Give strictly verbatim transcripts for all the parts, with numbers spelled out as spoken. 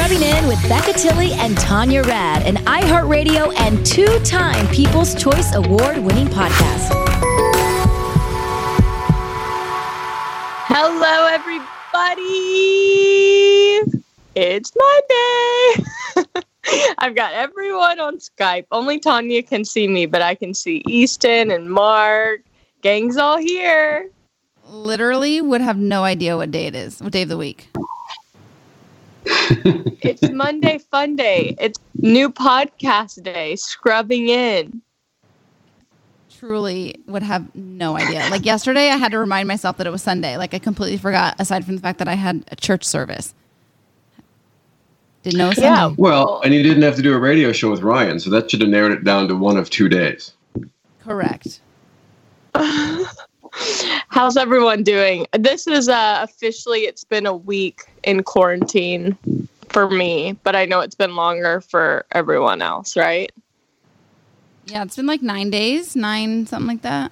Scrubbing In with Becca Tilley and Tanya Rad, an iHeartRadio and two-time People's Choice Award-winning podcast. Hello, everybody. It's Monday. I've got everyone on Skype. Only Tanya can see me, but I can see Easton and Mark. Gang's all here. Literally would have no idea what day it is. What day of the week? It's Monday Fun Day. It's new podcast day. Scrubbing In. Truly would have no idea. Like yesterday, I had to remind myself that it was Sunday. Like I completely forgot, aside from the fact that I had a church service. Didn't know it was Sunday. Yeah. Well, and you didn't have to do a radio show with Ryan, so that should have narrowed it down to one of two days. Correct. How's everyone doing? This is uh, officially, it's been a week in quarantine for me, but I know it's been longer for everyone else, right? Yeah, it's been like nine days, nine, something like that.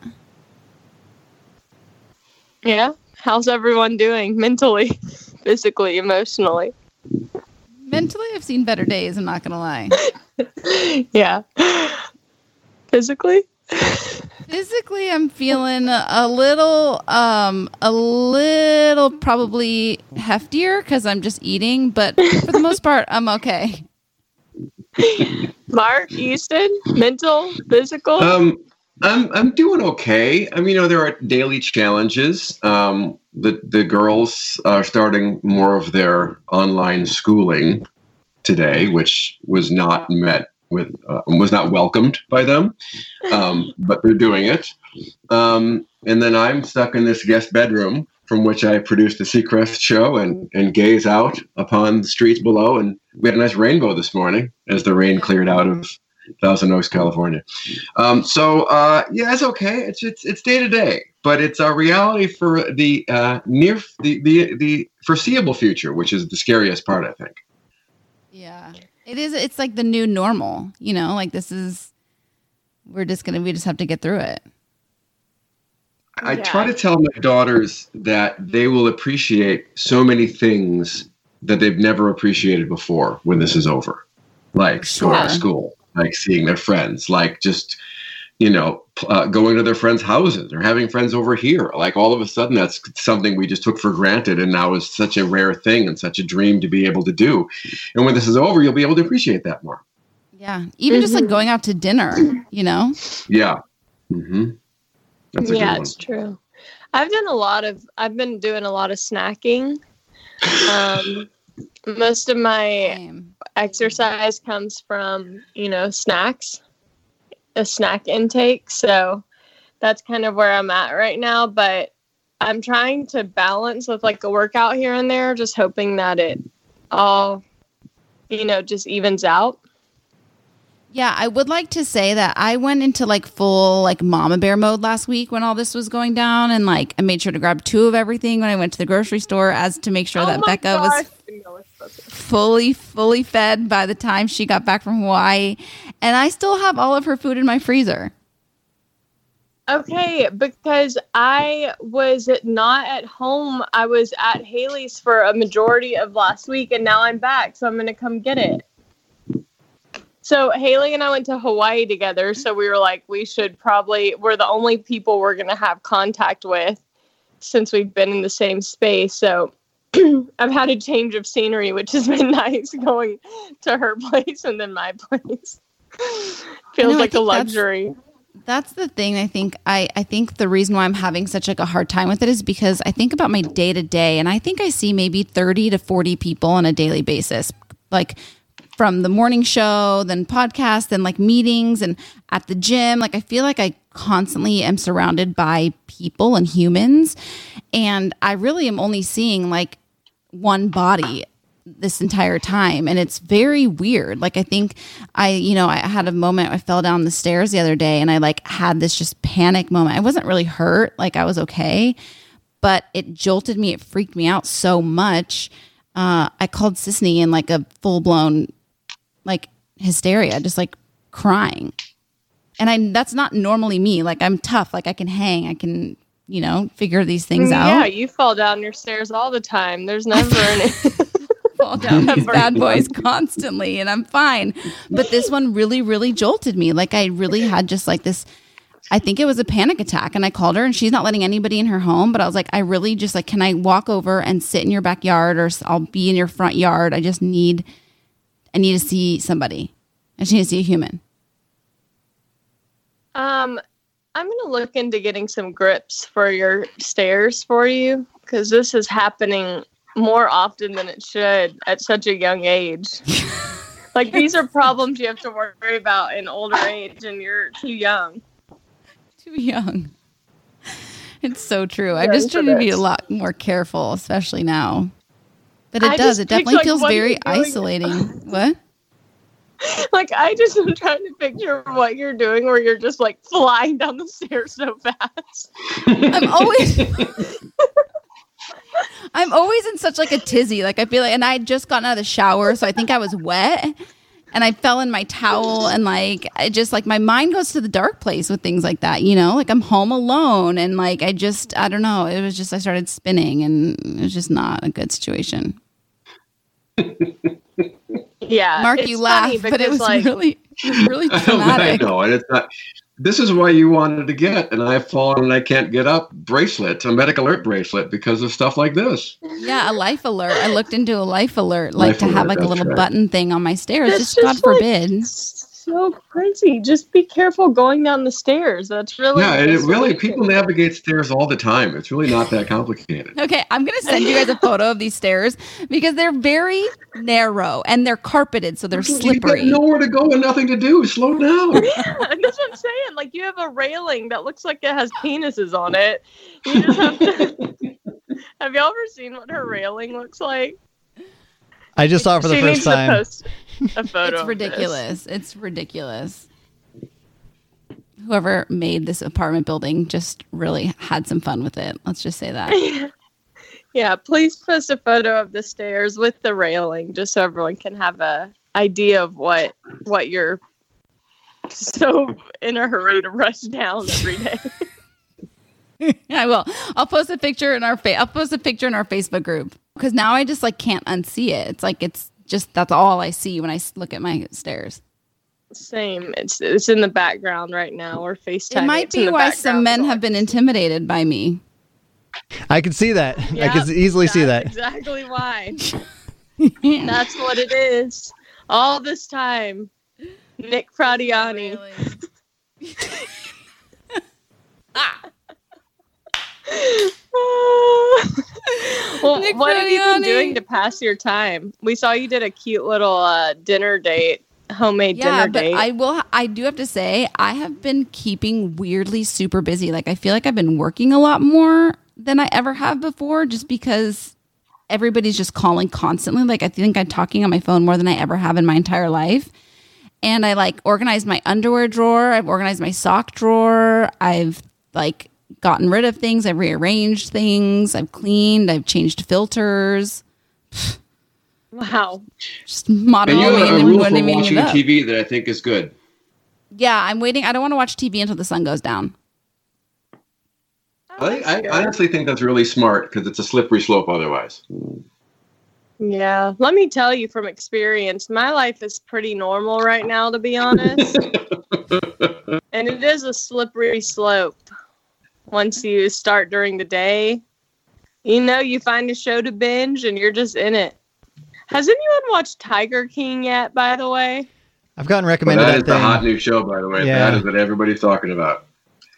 Yeah. How's everyone doing mentally, physically, emotionally? Mentally, I've seen better days, I'm not going to lie. Yeah. Physically? Physically, I'm feeling a little, um, a little probably heftier because I'm just eating, but for the most part, I'm okay. Mark, Easton, mental, physical? Um, I'm I'm doing okay. I mean, you know, there are daily challenges. Um, the the girls are starting more of their online schooling today, which was not met with uh, was not welcomed by them, um, but they're doing it. Um, and then I'm stuck in this guest bedroom from which I produced the Seacrest show and, and gaze out upon the streets below. And we had a nice rainbow this morning as the rain cleared out of Thousand Oaks, California. Um, so uh, yeah, it's okay. It's it's it's day to day, but it's a reality for the uh, near the, the the foreseeable future, which is the scariest part, I think. Yeah. It is. It's like the new normal, you know, like this is, we're just going to, we just have to get through it. I Yeah. try to tell my daughters that they will appreciate so many things that they've never appreciated before when this is over. Like Sure. going to school, like seeing their friends, like just, you know, uh, going to their friends' houses or having friends over here. Like all of a sudden, that's something we just took for granted and now is such a rare thing and such a dream to be able to do. And when this is over, you'll be able to appreciate that more. Yeah. Even just like going out to dinner, you know? Yeah. Mm-hmm. That's a Yeah, good it's one. true. I've done a lot of, I've been doing a lot of snacking. Um, most of my Same. exercise comes from, you know, snacks, a snack intake. So that's kind of where I'm at right now. But I'm trying to balance with like a workout here and there, just hoping that it all, you know, just evens out. Yeah, I would like to say that I went into like full like mama bear mode last week when all this was going down, and like I made sure to grab two of everything when I went to the grocery store as to make sure Oh that my Becca gosh. was fully, fully fed by the time she got back from Hawaii. And I still have all of her food in my freezer. Okay, because I was not at home. I was at Haley's for a majority of last week, and now I'm back, so I'm going to come get it. So Haley and I went to Hawaii together, so we were like, we should probably, we're the only people we're going to have contact with since we've been in the same space. So I've had a change of scenery, which has been nice, going to her place and then my place. Feels know, I like a think that's- luxury. That's the thing. I think I, I think the reason why I'm having such like a hard time with it is because I think about my day to day, and I think I see maybe thirty to forty people on a daily basis, like from the morning show, then podcasts, then like meetings and at the gym. Like I feel like I constantly am surrounded by people and humans, and I really am only seeing like one body this entire time, and it's very weird. Like I think I you know I had a moment, I fell down the stairs the other day and I like had this just panic moment. I wasn't really hurt, like I was okay, but it jolted me, it freaked me out so much. uh I called Sisney in like a full-blown like hysteria, just like crying. And I that's not normally me. Like I'm tough, like I can hang, I can, you know, figure these things out. Yeah, you fall down your stairs all the time. There's never any. fall down these bad boys constantly and I'm fine. But this one really, really jolted me. Like I really had just like this, I think it was a panic attack. And I called her and she's not letting anybody in her home. But I was like, I really just like, can I walk over and sit in your backyard or I'll be in your front yard? I just need, I need to see somebody. I just need to see a human. Um, I'm going to look into getting some grips for your stairs for you because this is happening more often than it should at such a young age. Like these are problems you have to worry about in older age and you're too young. Too young. It's so true. I'm just trying to be a lot more careful, especially now. But it I does. It definitely like, feels very doing- isolating. What? Like, I just am trying to picture what you're doing where you're just, like, flying down the stairs so fast. I'm always... I'm always in such, like, a tizzy. Like, I feel like... And I had just gotten out of the shower, so I think I was wet. And I fell in my towel. And, like, I just, like, my mind goes to the dark place with things like that, you know? Like, I'm home alone. And, like, I just... I don't know. It was just... I started spinning. And it was just not a good situation. Yeah, Mark, you laughed, but it was like, really, it was really traumatic. I know, and it's not. This is why you wanted to get, and I've fallen and I can't get up bracelet, a medical alert bracelet, because of stuff like this. Yeah, a life alert. I looked into a life alert, like Life to have alert, like a little right. button thing on my stairs. It's Just God just, like, forbid. so crazy. Just be careful going down the stairs. That's really Yeah, and it the really solution. people navigate stairs all the time. It's really not that complicated. Okay, I'm going to send you guys a photo of these stairs because they're very narrow and they're carpeted, so they're slippery. You got nowhere to go and nothing to do. Slow down. Yeah, that's what I'm saying. Like, you have a railing that looks like it has penises on it. You just have to... Have y'all ever seen what her railing looks like? I just saw it for the she first needs time. To post a photo. It's of ridiculous. It's ridiculous. Whoever made this apartment building just really had some fun with it. Let's just say that. this. Yeah, please post a photo of the stairs with the railing, just so everyone can have a idea of what what you're so in a hurry to rush down every day. I will. I'll post a picture in our fa- I'll post a picture in our Facebook group because now I just like can't unsee it. It's like it's just that's all I see when I s- look at my stairs. Same. It's it's in the background right now. Or FaceTime. It might It's in be the why some background. men have been intimidated by me. I can see that. I Yep, can easily see that. that's exactly why. That's what it is. All this time, Nick Fradiani. Well, Nick what have you been Fradiani. doing to pass your time? We saw you did a cute little uh, dinner date, homemade Yeah, dinner but date. I will. I do have to say, I have been keeping weirdly super busy. Like I feel like I've been working a lot more than I ever have before, just because everybody's just calling constantly. Like I think I'm talking on my phone more than I ever have in my entire life. And I like organized my underwear drawer. I've organized my sock drawer. I've like gotten rid of things. I've rearranged things. I've cleaned. I've changed filters. wow. Just modeling And you have a and rule for winding it watching up. T V that I think is good. Yeah, I'm waiting. I don't want to watch T V until the sun goes down. Oh, I, that's I good. honestly think that's really smart because it's a slippery slope otherwise. Yeah, let me tell you from experience, my life is pretty normal right now, to be honest. And it is a slippery slope. Once you start during the day, you know, you find a show to binge and you're just in it. Has anyone watched Tiger King yet, by the way? I've gotten Well, recommended that that, is the thing. hot new show, by the way. Yeah. That is what everybody's talking about.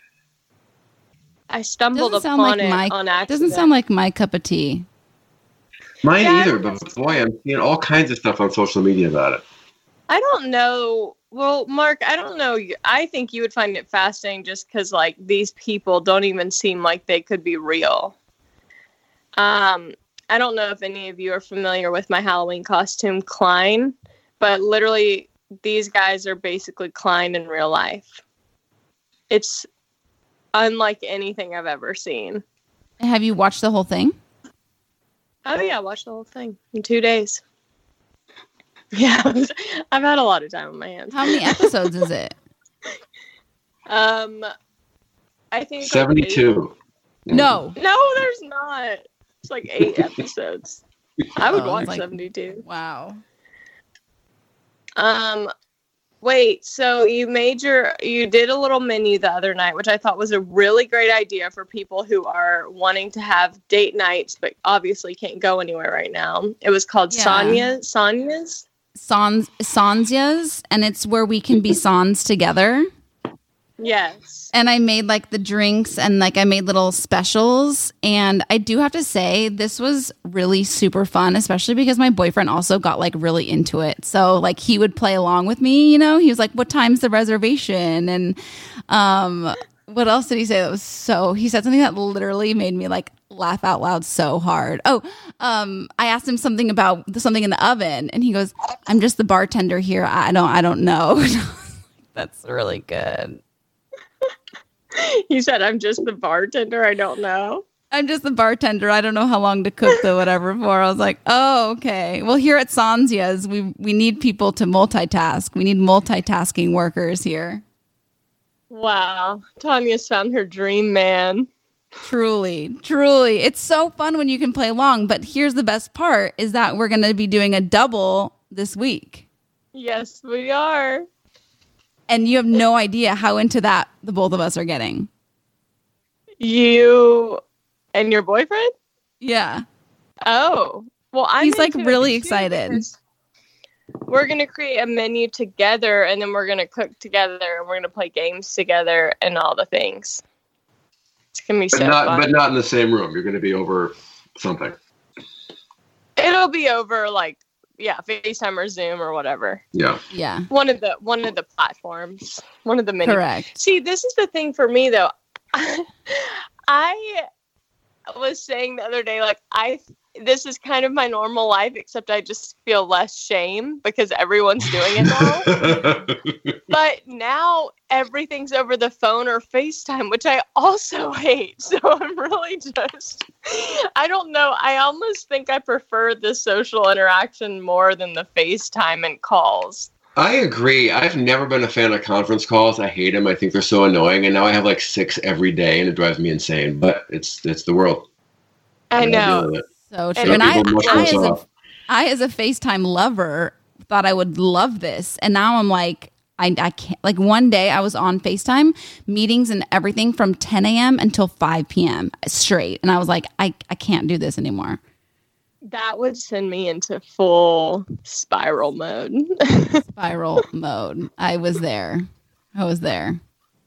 I stumbled Doesn't upon sound like it on my accident. doesn't sound like my cup of tea. Mine Yeah, either, but boy, I'm seeing all kinds of stuff on social media about it. I don't know. Well, Mark, I don't know. I think you would find it fascinating just because, like, these people don't even seem like they could be real. Um, I don't know if any of you are familiar with my Halloween costume, Klein, but literally these guys are basically Klein in real life. It's unlike anything I've ever seen. Have you watched the whole thing? Oh, yeah, I watched the whole thing in two days. Yeah, I've had a lot of time on my hands. How many episodes is it? Um, I think it's like seventy-two. No. eight. No, there's not. It's like eight episodes. I would Oh, watch like- seventy-two. Wow. Um, wait, so you made your, you did a little menu the other night, which I thought was a really great idea for people who are wanting to have date nights, but obviously can't go anywhere right now. It was called Yeah. Sonia, Sonia's. Sans Sansia's, and it's where we can be sans together. Yes. And I made like the drinks and like I made little specials. And I do have to say, this was really super fun, especially because my boyfriend also got like really into it. So like he would play along with me, you know, he was like, what time's the reservation? And um, what else did he say that was so, he said something that literally made me like laugh out loud so hard. Oh, um, I asked him something about something in the oven and he goes, I'm just the bartender here. I don't, I don't know. That's really good. He said, I'm just the bartender. I don't know. I'm just the bartender. I don't know how long to cook the whatever for. I was like, oh, okay. Well, here at Sansia's, we we need people to multitask. We need multitasking workers here. Wow. Tanya's found her dream man. Truly, truly. It's so fun when you can play along. But here's the best part is that we're going to be doing a double this week. Yes, we are. And you have no idea how into that the both of us are getting. You and your boyfriend? Yeah. Oh. Well, I'm He's, like, into it really too, excited. because We're going to create a menu together, and then we're going to cook together, and we're going to play games together and all the things. It's going to be But so not, fun. but not in the same room. You're going to be over something. It'll be over, like, yeah, FaceTime or Zoom or whatever. Yeah. Yeah. One of the one of the platforms. One of the many. Correct. See, this is the thing for me, though. I was saying the other day, like, I this is kind of my normal life, except I just feel less shame because everyone's doing it now. But now everything's over the phone or FaceTime, which I also hate. So I'm really just, I don't know. I almost think I prefer the social interaction more than the FaceTime and calls. I agree. I've never been a fan of conference calls. I hate them. I think they're so annoying. And now I have like six every day, and it drives me insane. But it's it's the world. I gotta deal know. with it. So true. And And I, people much I, more as a, soft. I, as a FaceTime lover, thought I would love this. And now I'm like, I, I can't. Like one day I was on FaceTime meetings and everything from ten a.m. until five p.m. straight. And I was like, I, I can't do this anymore. That would send me into full spiral mode. Spiral mode. I was there. I was there.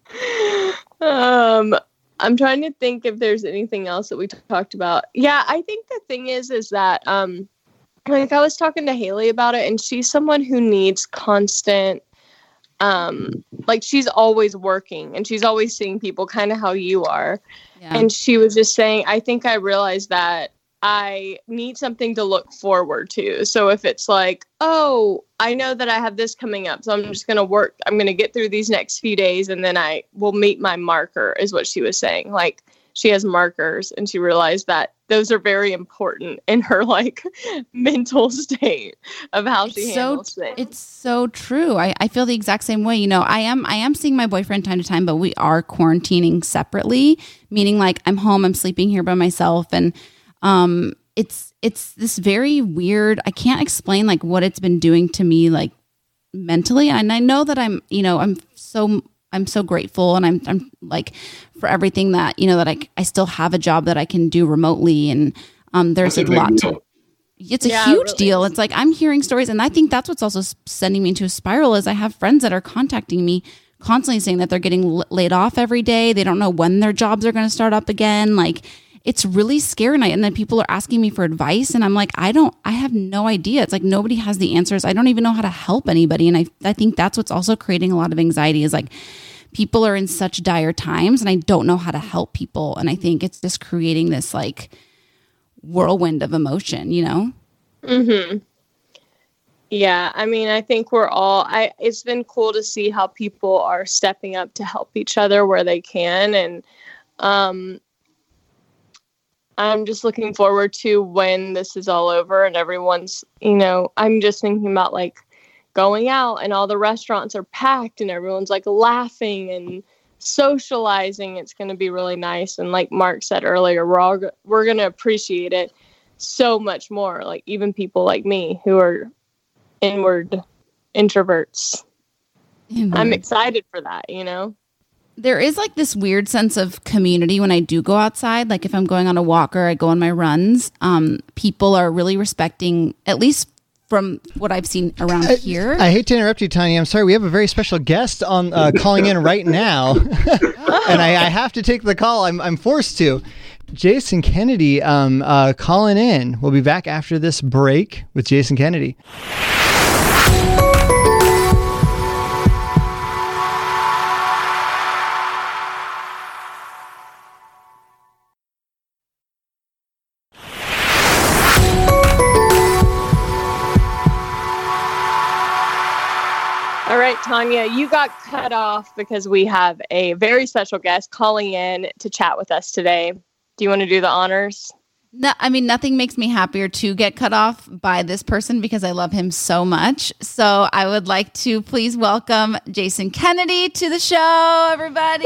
um, I'm trying to think if there's anything else that we t- talked about. Yeah, I think the thing is, is that, um, like I was talking to Haley about it, and she's someone who needs constant, um, like she's always working and she's always seeing people, kind of how you are. Yeah. And she was just saying, I think I realized that I need something to look forward to. So if it's like, oh, I know that I have this coming up, so I'm just going to work, I'm going to get through these next few days, and then I will meet my marker, is what she was saying. Like, she has markers, and she realized that those are very important in her, like, mental state of how she It's so handles things. it's so true. I, I feel the exact same way. You know, I am I am seeing my boyfriend time to time, but we are quarantining separately, meaning like I'm home, I'm sleeping here by myself, and um it's it's this very weird, I can't explain like what it's been doing to me like mentally. And I know that I'm, you know, I'm so I'm so grateful, and I'm I'm like for everything that, you know, that I I still have a job that I can do remotely, and um there's That's a a big lot to deal. it's a Yeah, huge really. deal. It's like I'm hearing stories, and I think that's what's also s- sending me into a spiral is I have friends that are contacting me constantly saying that they're getting l- laid off every day. They don't know when their jobs are going to start up again. Like, it's really scary. And, I, and then people are asking me for advice, and I'm like, I don't, I have no idea. It's like nobody has the answers. I don't even know how to help anybody. And I, I think that's what's also creating a lot of anxiety is like people are in such dire times, and I don't know how to help people. And I think it's just creating this like whirlwind of emotion, you know? Mm-hmm. Yeah, I mean, I think we're all, I, it's been cool to see how people are stepping up to help each other where they can. And um, I'm just looking forward to when this is all over and everyone's, you know, I'm just thinking about like going out and all the restaurants are packed and everyone's like laughing and socializing. It's going to be really nice. And like Mark said earlier, we're all, go- we're going to appreciate it so much more. Like even people like me who are inward introverts. Inward. I'm excited for that, you know? There is like this weird sense of community when I do go outside. Like if I'm going on a walk or I go on my runs, um, people are really respecting, at least from what I've seen around I, here. I hate to interrupt you, Tanya. I'm sorry. We have a very special guest on uh, calling in right now. oh. And I, I have to take the call. I'm, I'm forced to. Jason Kennedy um, uh, calling in. We'll be back after this break with Jason Kennedy. All right, Tanya, you got cut off because we have a very special guest calling in to chat with us today. Do you want to do the honors? No, I mean, nothing makes me happier to get cut off by this person because I love him so much. So I would like to please welcome Jason Kennedy to the show, everybody.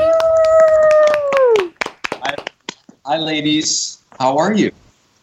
Hi, hi, ladies. How are you?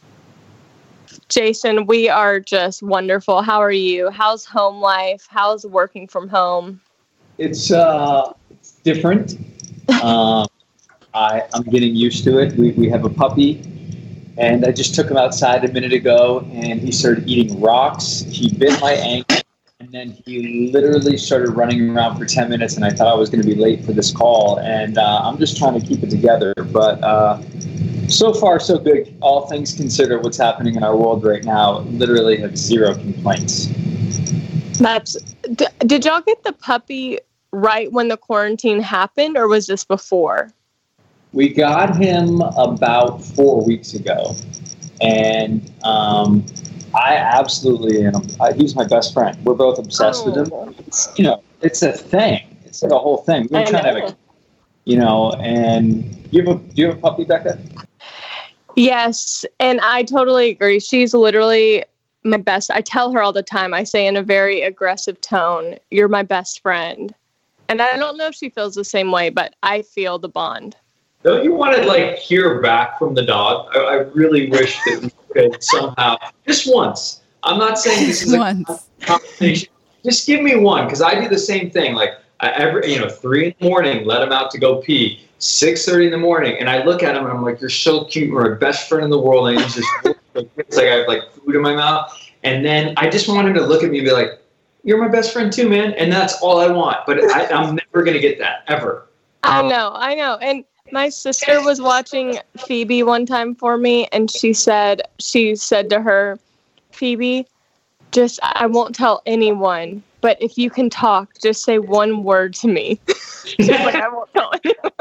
Jason, we are just wonderful. How are you? How's home life? How's working from home? It's uh, it's different. um, I, I'm getting used to it. We we have a puppy, and I just took him outside a minute ago, and he started eating rocks. He bit my ankle, and then he literally started running around for ten minutes, and I thought I was going to be late for this call. And uh, I'm just trying to keep it together, but. Uh, So far, so good. All things considered, what's happening in our world right now, literally have zero complaints. That's. D- did y'all get the puppy right when the quarantine happened, or was this before? We got him about four weeks ago, and um, I absolutely am. I, he's my best friend. We're both obsessed oh. with him. It's, you know, it's a thing. It's like a whole thing. We're trying to have a, you know, and you have a, do you have a puppy, Becca? Yes, and I totally agree. She's literally my best. I tell her all the time, I say in a very aggressive tone, you're my best friend. And I don't know if she feels the same way, but I feel the bond. Don't you want to like hear back from the dog? I, I really wish that we could somehow, just once. I'm not saying this is a conversation. Just give me one, because I do the same thing. Like I, every, you know, three in the morning, let him out to go pee. six thirty in the morning, and I look at him and I'm like, you're so cute, you're my best friend in the world, and he's just it's like I have like food in my mouth, and then I just want him to look at me and be like, you're my best friend too, man, and that's all I want. But I, I'm never gonna get that ever. I know, I know, and my sister was watching Phoebe one time for me, and she said she said to her, Phoebe, just I won't tell anyone, but if you can talk, just say one word to me. She's like, I won't tell anyone.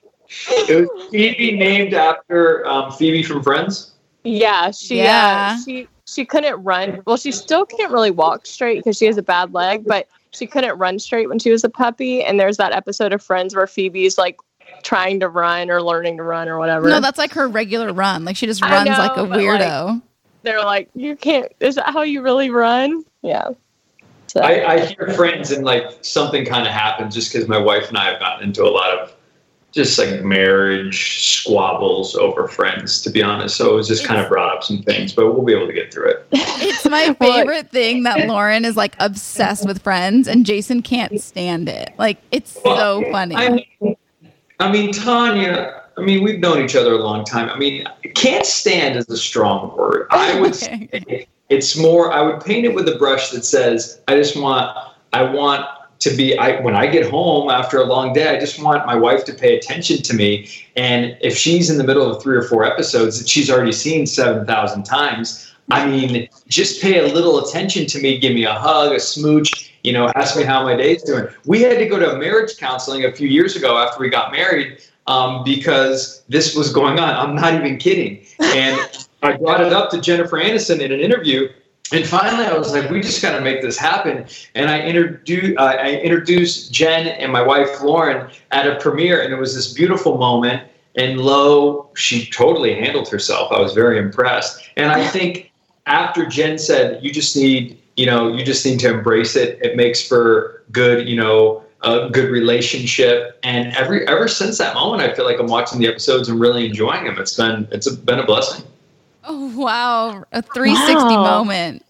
It was Phoebe named after um, Phoebe from Friends? Yeah, she yeah. Uh, she she couldn't run. Well, she still can't really walk straight because she has a bad leg, but she couldn't run straight when she was a puppy. And there's that episode of Friends where Phoebe's like trying to run or learning to run or whatever. No, that's like her regular run. Like she just runs know, like a weirdo. Like, they're like, you can't, is that how you really run? Yeah. So. I, I hear Friends and like something kind of happened just because my wife and I have gotten into a lot of just like marriage squabbles over Friends, to be honest. So it was just kind of brought up some things, but we'll be able to get through it. It's my favorite thing that Lauren is like obsessed with Friends and Jason can't stand it. Like, it's so funny. I mean, I mean, Tanya, I mean, we've known each other a long time. I mean, can't stand is a strong word. I would okay. say it's more, I would paint it with a brush that says, I just want, I want, to be, I, when I get home after a long day, I just want my wife to pay attention to me. And if she's in the middle of three or four episodes that she's already seen seven thousand times, I mean, just pay a little attention to me, give me a hug, a smooch, you know, ask me how my day's doing. We had to go to marriage counseling a few years ago after we got married um, because this was going on. I'm not even kidding. And I brought it up to Jennifer Aniston in an interview. And finally, I was like, we just got to make this happen. And I introduced, uh, I introduced Jen and my wife, Lauren, at a premiere. And it was this beautiful moment. And lo, she totally handled herself. I was very impressed. And I think after Jen said, you just need, you know, you just need to embrace it. It makes for good, you know, a good relationship. And every ever since that moment, I feel like I'm watching the episodes and really enjoying them. It's been, it's a, been a blessing. Oh, wow. A three sixty Wow. moment.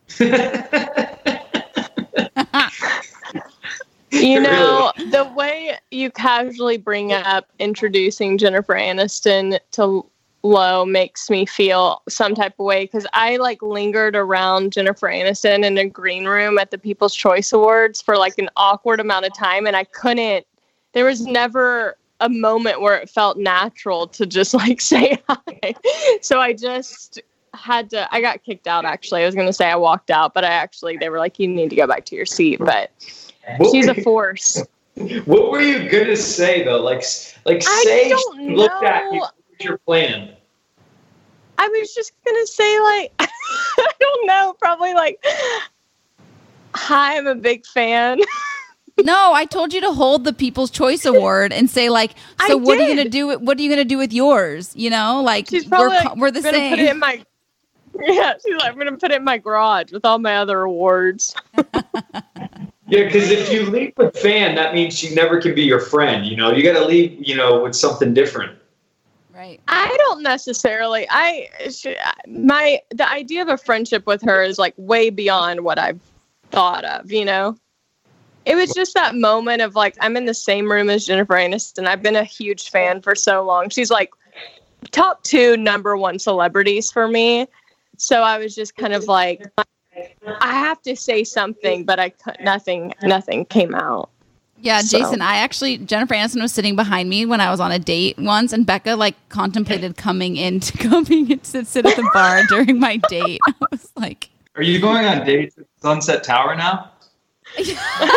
You know, the way you casually bring up introducing Jennifer Aniston to Lo makes me feel some type of way, because I like lingered around Jennifer Aniston in a green room at the People's Choice Awards for like an awkward amount of time, and I couldn't, there was never a moment where it felt natural to just like say hi. So I just had to, I got kicked out actually. I was going to say I walked out, but I actually, they were like, you need to go back to your seat, but What she's were a you- force. What were you gonna say though? Like, like I say don't she looked at you. know. What's your plan? I was just gonna say, like, I don't know, probably like, hi, I'm a big fan. No, I told you to hold the People's Choice Award and say like, I so what are you did. gonna do? With, what are you gonna do with yours? You know, like She's we're probably co- like, we're the gonna same. put it in my, yeah, she's like, I'm gonna put it in my garage with all my other awards. Yeah, because if you leave with fan, that means she never can be your friend. You know, you got to leave, you know, with something different. Right. I don't necessarily. I she, my the idea of a friendship with her is like way beyond what I've thought of. You know, it was just that moment of like, I'm in the same room as Jennifer Aniston. I've been a huge fan for so long. She's like top two number one celebrities for me. So I was just kind of like, I have to say something, but I cou- nothing nothing came out. Yeah, So- Jason, I actually, Jennifer Aniston was sitting behind me when I was on a date once, and Becca like contemplated coming in to coming in to sit at the bar during my date. I was like, Are you going on dates at Sunset Tower now? way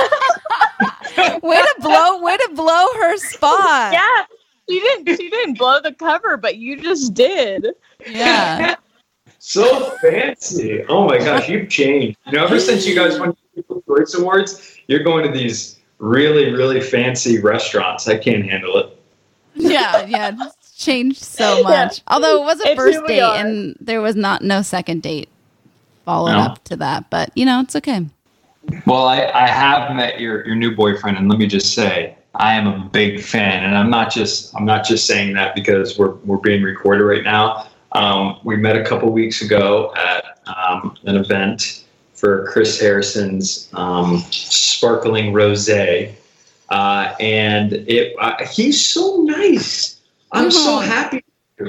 to blow, way to blow her spot. Yeah, she didn't she didn't blow the cover, but you just did. Yeah. So fancy. Oh my gosh, you've changed. You know, ever since you guys won the People's Choice Awards, you're going to these really, really fancy restaurants. I can't handle it. Yeah, yeah. It's changed so much. Although it was a It's first who we date are. and there was not no second date followed No. up to that. But you know, it's okay. Well, I, I have met your, your new boyfriend, and let me just say, I am a big fan, and I'm not just I'm not just saying that because we're we're being recorded right now. Um, we met a couple weeks ago at um, an event for Chris Harrison's um, sparkling rosé, uh, and it uh, he's so nice. I'm so Mhm. happy.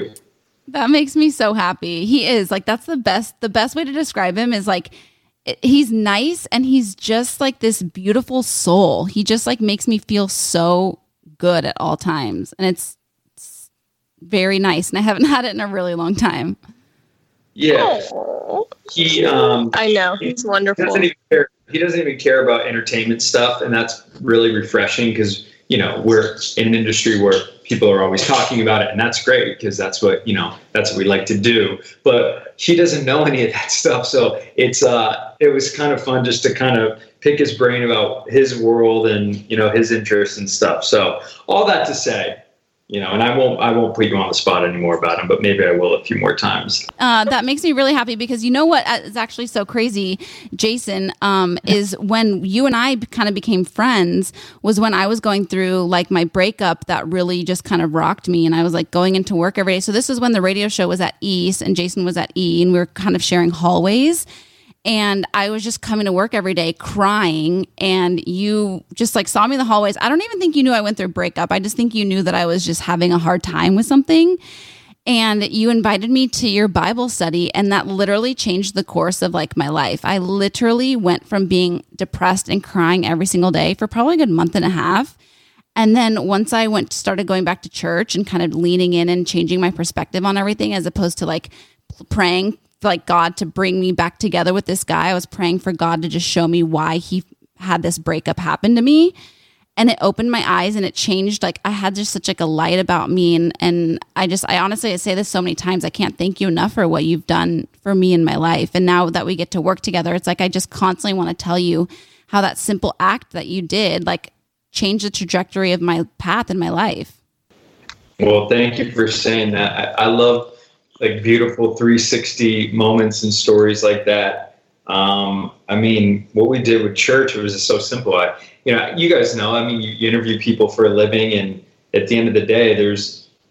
That makes me so happy. He is like, that's the best, the best way to describe him is like, it- he's nice and he's just like this beautiful soul. He just like makes me feel so good at all times. And it's, it's very nice. And I haven't had it in a really long time. Yeah, Aw. he um, I know, he's He wonderful. doesn't even care. He doesn't even care about entertainment stuff, and that's really refreshing because you know we're in an industry where people are always talking about it, and that's great because that's what you know that's what we like to do. But he doesn't know any of that stuff, so it's uh it was kind of fun just to kind of pick his brain about his world and you know his interests and stuff. So all that to say, you know, and I won't I won't put you on the spot anymore about him, but maybe I will a few more times. Uh, that makes me really happy because you know what is actually so crazy, Jason, um, is when you and I kind of became friends was when I was going through like my breakup that really just kind of rocked me. And I was like going into work every day. So this was when the radio show was at East and Jason was at E and we were kind of sharing hallways. And I was just coming to work every day crying, and you just like saw me in the hallways. I don't even think you knew I went through a breakup. I just think you knew that I was just having a hard time with something. And you invited me to your Bible study, and that literally changed the course of like my life. I literally went from being depressed and crying every single day for probably a good month and a half. And then once I went started going back to church and kind of leaning in and changing my perspective on everything, as opposed to like praying like God to bring me back together with this guy, I was praying for God to just show me why he had this breakup happen to me. And it opened my eyes and it changed. Like I had just such like a light about me. And, and I just, I honestly, I say this so many times, I can't thank you enough for what you've done for me in my life. And now that we get to work together, it's like, I just constantly want to tell you how that simple act that you did, like changed the trajectory of my path in my life. Well, thank you for saying that. I, I love like beautiful three sixty moments and stories like that. Um, I mean, what we did with church, it was just so simple. I, you know, you guys know, I mean, you, you interview people for a living, and at the end of the day, there's,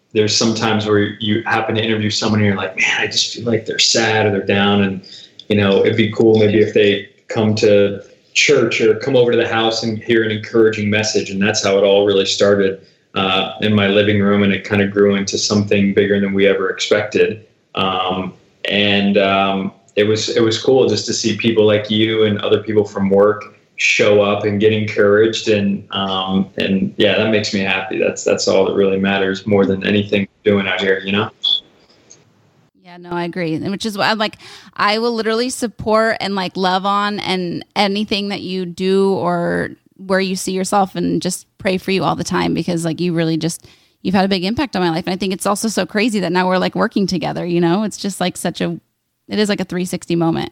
there's sometimes where you happen to interview someone and you're like, man, I just feel like they're sad or they're down. And, you know, it'd be cool maybe if they come to church or come over to the house and hear an encouraging message. And that's how it all really started uh, in my living room. And it kind of grew into something bigger than we ever expected. Um, and um, it was, it was cool just to see people like you and other people from work show up and get encouraged. And, um, and yeah, that makes me happy. That's, that's all that really matters more than anything doing out here, you know? Yeah, no, I agree. Which is why I'm like, I will literally support and like love on and anything that you do or where you see yourself, and just pray for you all the time, because like you really just, you've had a big impact on my life. And I think it's also so crazy that now we're like working together, you know, it's just like such a, it is like a three sixty moment.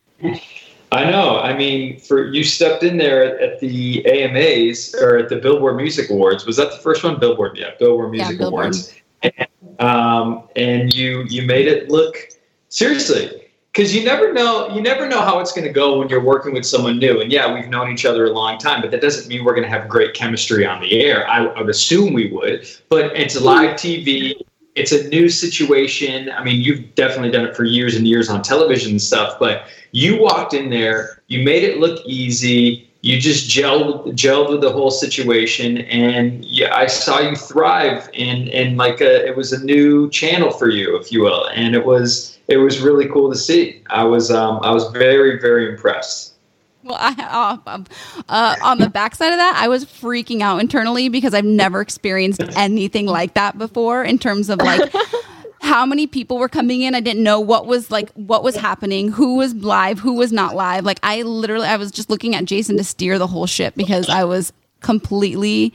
I know. I mean, for you stepped in there at the A M As or at the Billboard Music Awards. Was that the first one? Billboard, yeah, Billboard Music yeah, Billboard. Awards. And, um, and you you made it look seriously, because you never know you never know how it's going to go when you're working with someone new. And yeah, we've known each other a long time, but that doesn't mean we're going to have great chemistry on the air. I, I would assume we would, but it's live T V. It's a new situation. I mean, you've definitely done it for years and years on television and stuff, but you walked in there, you made it look easy. You just gelled, gelled with the whole situation. And yeah, I saw you thrive in, in like a, it was a new channel for you, if you will. And it was, it was really cool to see. I was, um, I was very, very impressed. Well, I, uh, uh, on the backside of that, I was freaking out internally because I've never experienced anything like that before in terms of like how many people were coming in. I didn't know what was like, what was happening, who was live, who was not live. Like I literally, I was just looking at Jason to steer the whole ship because I was completely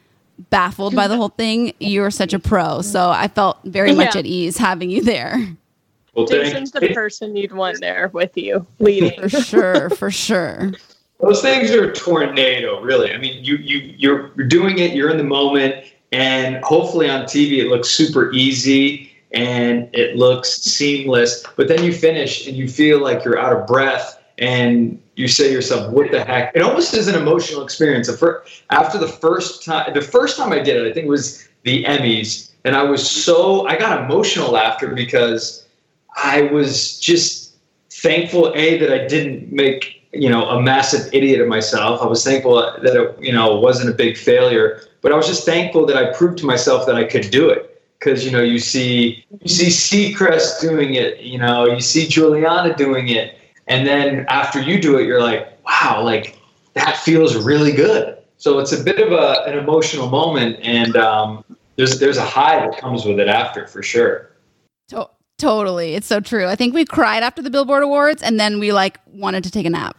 baffled by the whole thing. You're such a pro. So I felt very much Yeah. at ease having you there. Well, Jason's the person you'd want there with you, leading. For sure, for sure. Those things are a tornado, really. I mean, you, you, you're doing it, you're in the moment, and hopefully on T V it looks super easy and it looks seamless, but then you finish and you feel like you're out of breath and you say to yourself, what the heck? It almost is an emotional experience. After the first time, the first time I did it, I think it was the Emmys, and I was so, I got emotional after because I was just thankful, A, that I didn't make, you know, a massive idiot of myself. I was thankful that it, you know, wasn't a big failure, but I was just thankful that I proved to myself that I could do it. Because, you know, you see, you see Seacrest doing it, you know, you see Juliana doing it. And then after you do it, you're like, wow, like that feels really good. So it's a bit of a, an emotional moment. And um, there's, there's a high that comes with it after, for sure. To- totally. It's so true. I think we cried after the Billboard Awards and then we like wanted to take a nap.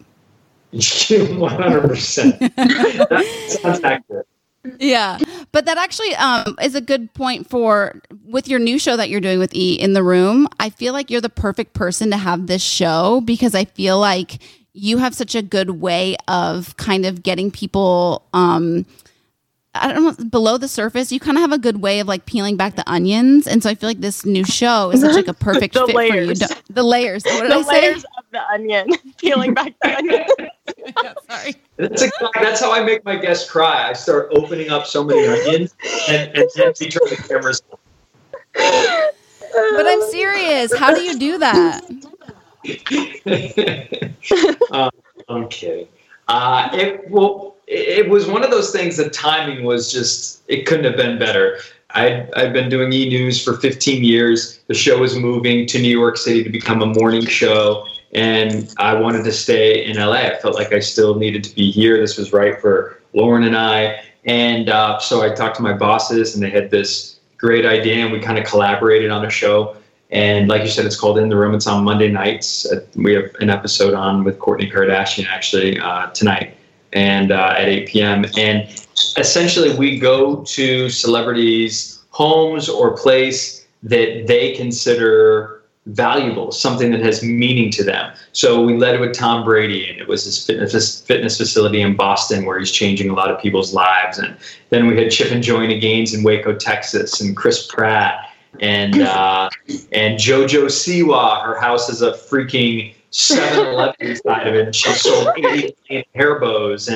one hundred percent. That sounds accurate. Yeah. But that actually um, is a good point for with your new show that you're doing with E! In the Room. I feel like you're the perfect person to have this show because I feel like you have such a good way of kind of getting people um, I don't know, below the surface. You kind of have a good way of like peeling back the onions. And so I feel like this new show is such like a perfect The fit layers. for you. The layers. What did The I say? layers of the onion, peeling back the onion. Yeah, sorry. That's, a, that's how I make my guests cry. I start opening up so many onions and, and then we turn the cameras on. But I'm serious. How do you do that? um, I'm kidding. Uh, it well, it was one of those things. The timing was just, it couldn't have been better. I'd, I'd been doing E! News for fifteen years. The show was moving to New York City to become a morning show. And I wanted to stay in L A. I felt like I still needed to be here. This was right for Lauren and I. And uh, so I talked to my bosses and they had this great idea and we kind of collaborated on a show. And like you said, it's called In the Room. It's on Monday nights. We have an episode on with Kourtney Kardashian actually uh, tonight and uh, at eight p.m. And essentially we go to celebrities' homes or place that they consider valuable, something that has meaning to them. So we led with Tom Brady, and it was his fitness fitness facility in Boston where he's changing a lot of people's lives. And then we had Chip and Joanna Gaines in Waco, Texas, and Chris Pratt, and uh, and JoJo Siwa. Her house is a freaking seven eleven inside of it, and she sold eighty million hair bows. And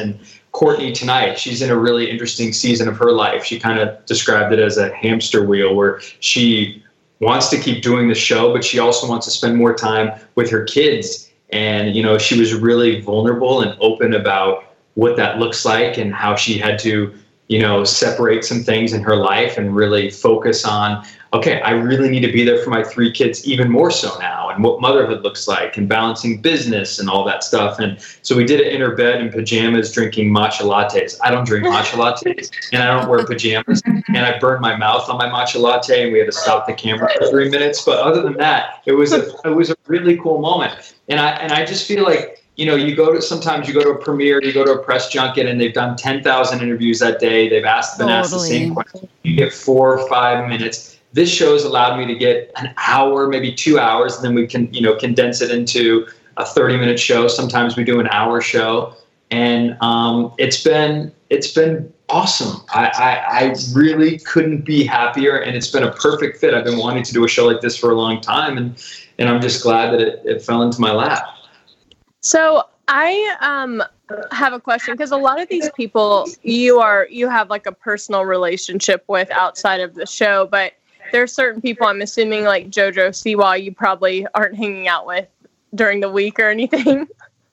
Kourtney tonight, she's in a really interesting season of her life. She kind of described it as a hamster wheel where she wants to keep doing the show, but she also wants to spend more time with her kids. And, you know, she was really vulnerable and open about what that looks like and how she had to, you know, separate some things in her life and really focus on, okay, I really need to be there for my three kids even more so now, and what motherhood looks like, and balancing business and all that stuff. And so we did it in her bed in pajamas, drinking matcha lattes. I don't drink matcha lattes, and I don't wear pajamas, and I burned my mouth on my matcha latte, and we had to stop the camera for three minutes. But other than that, it was a it was a really cool moment. And I and I just feel like, you know, you go to, sometimes you go to a premiere, you go to a press junket, and they've done ten thousand interviews that day. They've asked, been asked the same question. You get four or five minutes. This show's allowed me to get an hour, maybe two hours, and then we can, you know, condense it into a thirty minute show. Sometimes we do an hour show, and um, it's been it's been awesome. I, I, I really couldn't be happier, and it's been a perfect fit. I've been wanting to do a show like this for a long time, and and I'm just glad that it, it fell into my lap. So I um, have a question, because a lot of these people you are you have like a personal relationship with outside of the show, but there are certain people, I'm assuming like JoJo Siwa, you probably aren't hanging out with during the week or anything.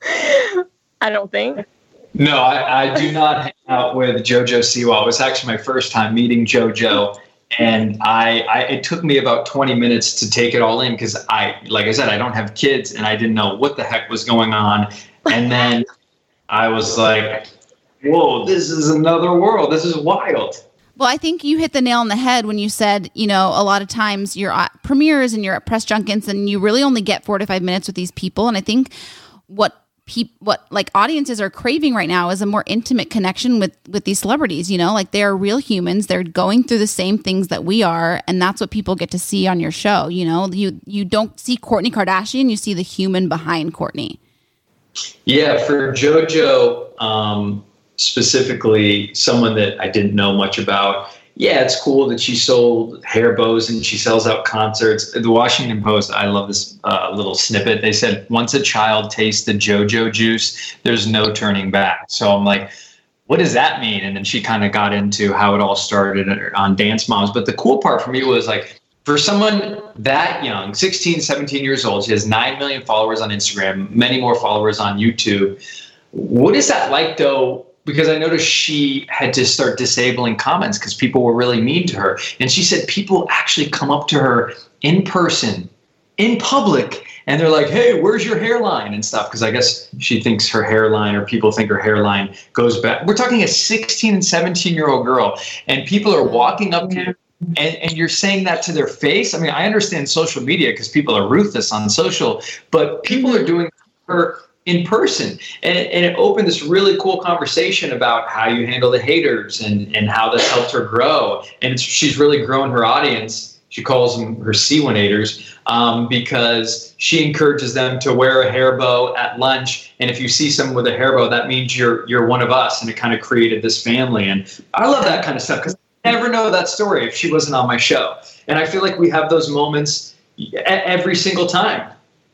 I don't think. No, I, I do not hang out with JoJo Siwa. It was actually my first time meeting JoJo. And I, I it took me about twenty minutes to take it all in, because I, like I said, I don't have kids and I didn't know what the heck was going on. And then I was like, whoa, this is another world. This is wild. Well, I think you hit the nail on the head when you said, you know, a lot of times you're at premieres and you're at press junkets and you really only get four to five minutes with these people. And I think what people, what like audiences are craving right now is a more intimate connection with, with these celebrities, you know, like they're real humans. They're going through the same things that we are. And that's what people get to see on your show. You know, you, you don't see Kourtney Kardashian, you see the human behind Kourtney. Yeah. For JoJo, um, specifically someone that I didn't know much about. Yeah, it's cool that she sold hair bows and she sells out concerts. The Washington Post, I love this uh, little snippet. They said, once a child tastes the JoJo juice, there's no turning back. So I'm like, what does that mean? And then she kind of got into how it all started on Dance Moms. But the cool part for me was like, for someone that young, sixteen, seventeen years old, she has nine million followers on Instagram, many more followers on YouTube. What is that like though? Because I noticed she had to start disabling comments because people were really mean to her. And she said people actually come up to her in person, in public, and they're like, hey, where's your hairline and stuff? Because I guess she thinks her hairline, or people think her hairline goes back. We're talking a sixteen and seventeen-year-old girl, and people are walking up to you, and, and you're saying that to their face? I mean, I understand social media because people are ruthless on social, but people are doing her in person. And, and it opened this really cool conversation about how you handle the haters and, and how that's helped her grow. And it's, she's really grown her audience. She calls them her C one haters um, because she encourages them to wear a hair bow at lunch. And if you see someone with a hair bow, that means you're you're one of us. And it kind of created this family. And I love that kind of stuff because I never know that story if she wasn't on my show. And I feel like we have those moments every single time.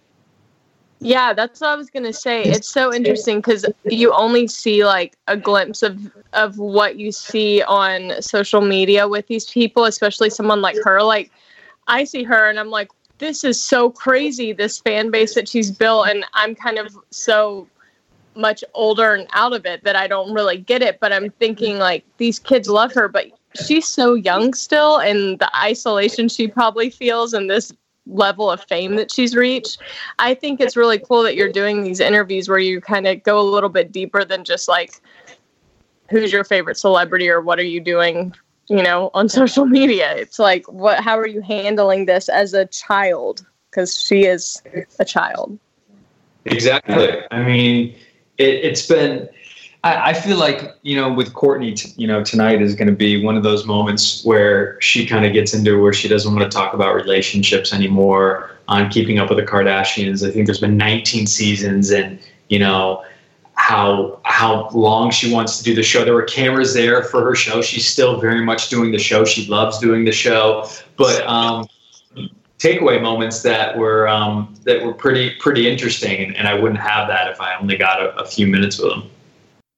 Yeah, that's what I was going to say. It's so interesting because you only see like a glimpse of, of what you see on social media with these people, especially someone like her. Like I see her and I'm like, this is so crazy, this fan base that she's built. And I'm kind of so much older and out of it that I don't really get it. But I'm thinking like these kids love her, but she's so young still. And the isolation she probably feels and this level of fame that she's reached. I think it's really cool that you're doing these interviews where you kind of go a little bit deeper than just like, who's your favorite celebrity or what are you doing, you know, on social media. It's like, what, how are you handling this as a child? Because she is a child. Exactly. I mean, it, it's been, I, I feel like, you know, with Kourtney, t- you know, tonight is going to be one of those moments where she kind of gets into where she doesn't want to talk about relationships anymore on Keeping Up with the Kardashians. I think there's been nineteen seasons and, you know, how how long she wants to do the show. There were cameras there for her show. She's still very much doing the show. She loves doing the show. But um, takeaway moments that were um, that were pretty pretty interesting, and, and I wouldn't have that if I only got a, a few minutes with them.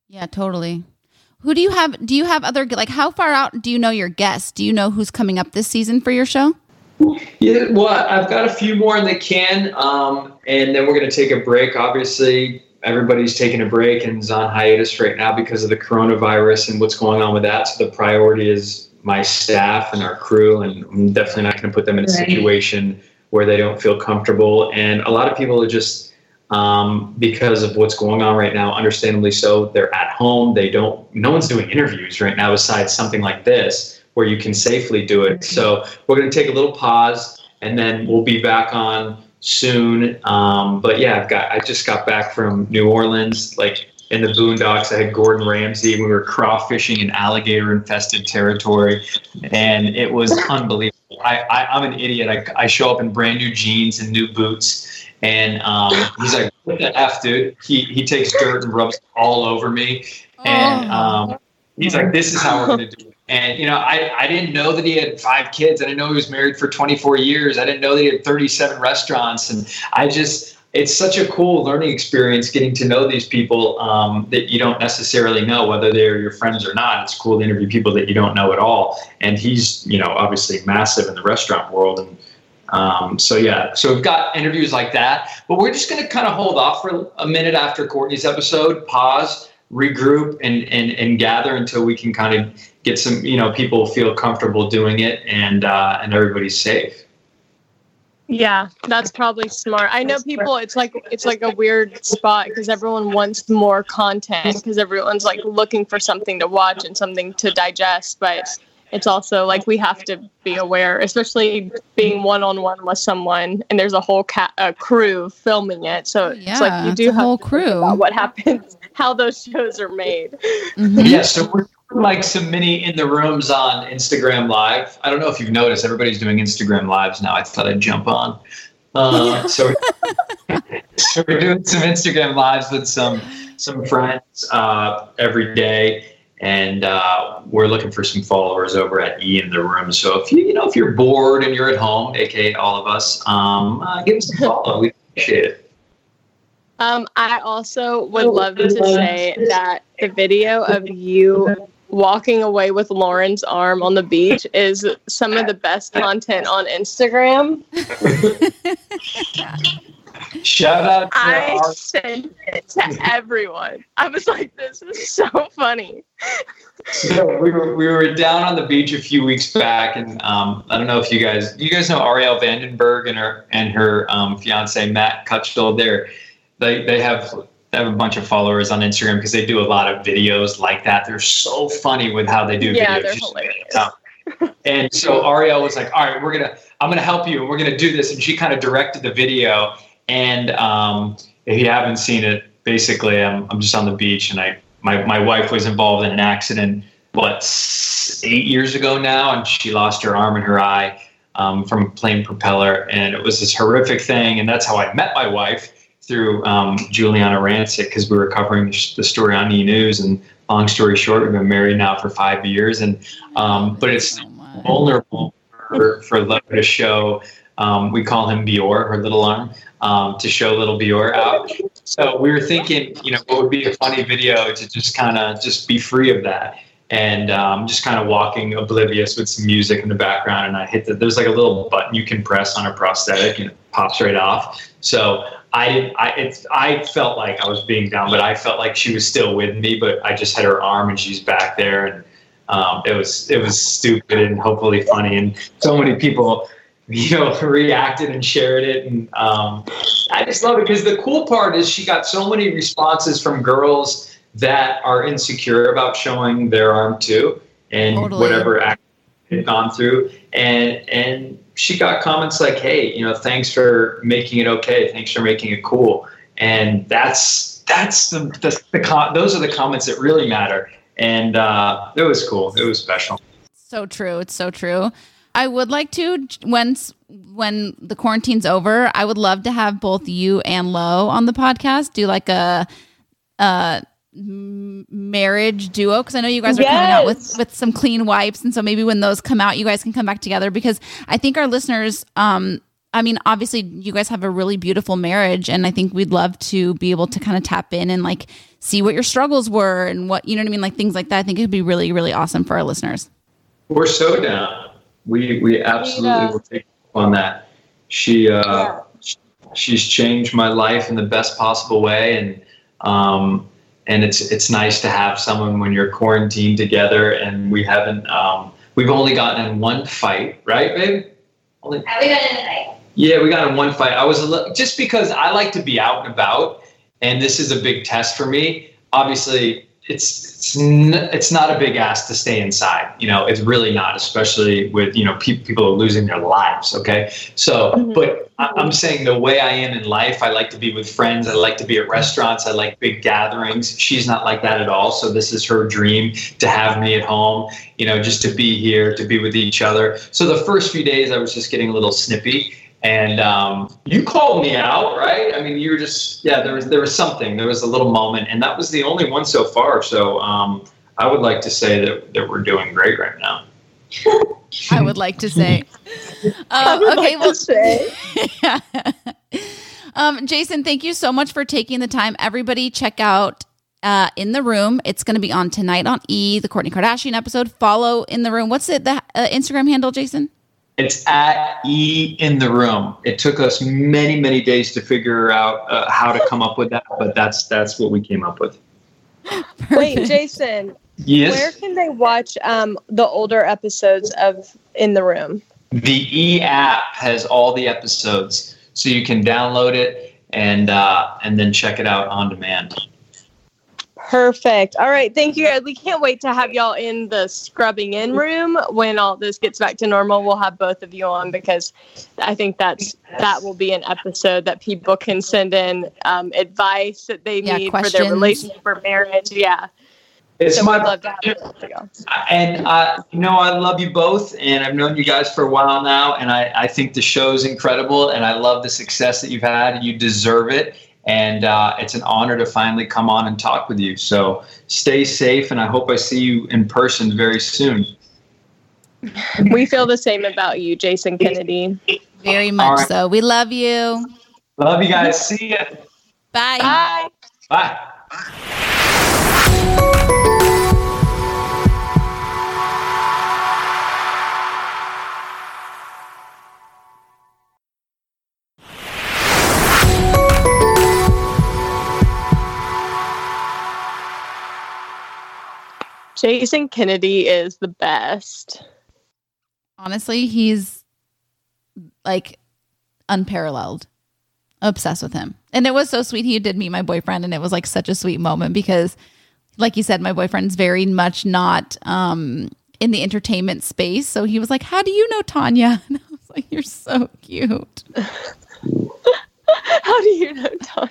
Yeah, totally. Who do you have? Do you have other, like, how far out do you know your guests? Do you know who's coming up this season for your show? Yeah, well, I've got a few more in the can, um, and then we're going to take a break. Obviously, everybody's taking a break and is on hiatus right now because of the coronavirus and what's going on with that. So the priority is my staff and our crew, and I'm definitely not going to put them in a right. situation where they don't feel comfortable. And a lot of people are just, um, because of what's going on right now, understandably so, they're at home. They don't, no one's doing interviews right now besides something like this where you can safely do it. So we're going to take a little pause and then we'll be back on soon. Um, but yeah, I've got, I just got back from New Orleans, like in the boondocks. I had Gordon Ramsay. We were crawfishing in alligator infested territory and it was unbelievable. I, I, I'm an idiot. I, I show up in brand new jeans and new boots. And um, he's like, what the F, dude? He, he takes dirt and rubs all over me. And um, he's like, this is how we're going to do it. And, you know, I, I didn't know that he had five kids. I didn't know he was married for twenty-four years. I didn't know that he had thirty-seven restaurants. And I just, it's such a cool learning experience getting to know these people um, that you don't necessarily know, whether they're your friends or not. It's cool to interview people that you don't know at all. And he's, you know, obviously massive in the restaurant world. And um, so, yeah, so we've got interviews like that. But we're just going to kind of hold off for a minute after Courtney's episode, pause, regroup, and, and, and gather until we can kind of get some, you know, people feel comfortable doing it and uh, and everybody's safe. Yeah, that's probably smart. I know people, it's like it's like a weird spot because everyone wants more content because everyone's like looking for something to watch and something to digest. But it's also like we have to be aware, especially being one-on-one with someone and there's a whole ca- a crew filming it. So yeah, it's like you do a have whole to crew. think about what happens, how those shows are made. Mm-hmm. Yeah, so we're like some mini in the rooms on Instagram Live. I don't know if you've noticed, everybody's doing Instagram Lives now. I thought I'd jump on. Uh, so, so we're doing some Instagram Lives with some some friends uh, every day, and uh, we're looking for some followers over at E in the Room. So if you you know if you're bored and you're at home, aka all of us, um, uh, give us a follow. We appreciate it. Um, I also would love to say that the video of you walking away with Lauren's arm on the beach is some of the best content on Instagram. Shout out to I our- sent it to everyone. I was like, this is so funny. So we were we were down on the beach a few weeks back, and um, I don't know if you guys you guys know Arielle Vandenberg and her and her um, fiance Matt Cutchfield. They're They they have they have a bunch of followers on Instagram because they do a lot of videos like that. They're so funny with how they do yeah, videos. they're Just- hilarious. And so Arielle was like, all right, we're gonna I'm gonna help you and we're gonna do this. And she kind of directed the video. And um, if you haven't seen it, basically I'm I'm just on the beach and I my, my wife was involved in an accident what eight years ago now, and she lost her arm and her eye um, from a plane propeller, and it was this horrific thing. And that's how I met my wife, through um, Juliana Rancic, because we were covering the story on E! News. And long story short, we've been married now for five years. And um, but it's vulnerable for, for Love to show. Um, we call him Bior, her little arm, um, to show little Bior out. So we were thinking, you know, what would be a funny video to just kind of just be free of that. And um, just kind of walking oblivious with some music in the background. And I hit the, there's like a little button you can press on a prosthetic and it pops right off. So I didn't, I, it's, I felt like I was being down, but I felt like she was still with me, but I just had her arm and she's back there. And um, it was, it was stupid and hopefully funny. And so many people, you know, reacted and shared it. And um, I just love it because the cool part is she got so many responses from girls that are insecure about showing their arm too, and Totally. whatever act they've gone through. And, and she got comments like, hey, you know, thanks for making it okay. Thanks for making it cool. And that's, that's the, the, the com- those are the comments that really matter. And uh, it was cool. It was special. So true. It's so true. I would like to, when when the quarantine's over, I would love to have both you and Lo on the podcast, do like a, a marriage duo, because I know you guys are Yes. coming out with, with some clean wipes. And so maybe when those come out, you guys can come back together, because I think our listeners, um, I mean, obviously you guys have a really beautiful marriage, and I think we'd love to be able to kind of tap in and like see what your struggles were and what, you know what I mean? Like things like that. I think it'd be really, really awesome for our listeners. We're so down. We, we absolutely Yeah. will take on that. She, uh, Yeah. she's changed my life in the best possible way. And, um, and it's, it's nice to have someone when you're quarantined together, and we haven't, um, we've only gotten in one fight, right, babe? Only, Have we got in a fight? yeah, we got in one fight. I was a little, just because I like to be out and about, and this is a big test for me. Obviously, it's it's n- it's not a big ask to stay inside. You know, it's really not, especially with, you know, pe- people are losing their lives. Okay, so Mhm. but I- I'm saying the way I am in life, I like to be with friends. I like to be at restaurants. I like big gatherings. She's not like that at all. So this is her dream, to have me at home. You know, just to be here, to be with each other. So the first few days, I was just getting a little snippy. And um, you called me out, right? I mean, you were just, yeah, there was there was something. There was a little moment, and that was the only one so far. So um, I would like to say that, that we're doing great right now. I would like to say. I Um, would okay, like well, to say. yeah. um, Jason, thank you so much for taking the time. Everybody, check out uh, In the Room. It's going to be on tonight on E, the Kourtney Kardashian episode. Follow In the Room. What's it? The uh, Instagram handle, Jason? It's at E in the Room. It took us many, many days to figure out uh, how to come up with that, but that's that's what we came up with. Wait, Jason, Yes. where can they watch um, the older episodes of In the Room? The E app has all the episodes, so you can download it and uh, and then check it out on demand. Perfect. All right. Thank you, guys. We can't wait to have y'all in the scrubbing in room when all this gets back to normal. We'll have both of you on, because I think that's that will be an episode that people can send in um, advice that they Yeah, need for questions. their relationship or marriage. Yeah. It's So my we'd love to have both of y'all. And uh, you know, I love you both, and I've known you guys for a while now, and I, I think the show's incredible, and I love the success that you've had. You deserve it, and uh, it's an honor to finally come on and talk with you. So stay safe, and I hope I see you in person very soon. We feel the same about you, Jason Kennedy. Very much All right. so. We love you. Love you guys. See ya. Bye. Bye. Bye. Jason Kennedy is the best. Honestly, he's like unparalleled. Obsessed with him. And it was so sweet. He did meet my boyfriend, and it was like such a sweet moment because, like you said, my boyfriend's very much not um, in the entertainment space. So he was like, "How do you know Tanya?" And I was like, "You're so cute." How do you know Tanya?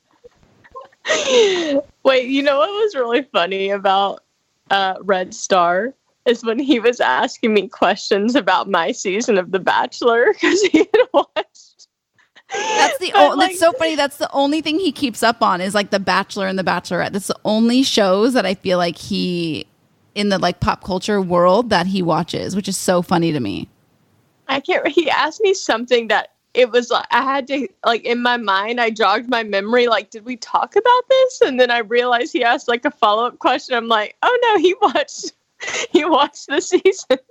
Wait, you know what was really funny about uh, Red Star is when he was asking me questions about my season of The Bachelor, because he had watched. That's the But, o- like, that's so funny. That's the only thing he keeps up on is like The Bachelor and The Bachelorette. That's the only shows that I feel like he in the like pop culture world that he watches, which is so funny to me. I can't. He asked me something that it was like I had to like in my mind. I jogged my memory. Like, did we talk about this? And then I realized he asked like a follow up question. I'm like, oh no, he watched. He watched the season.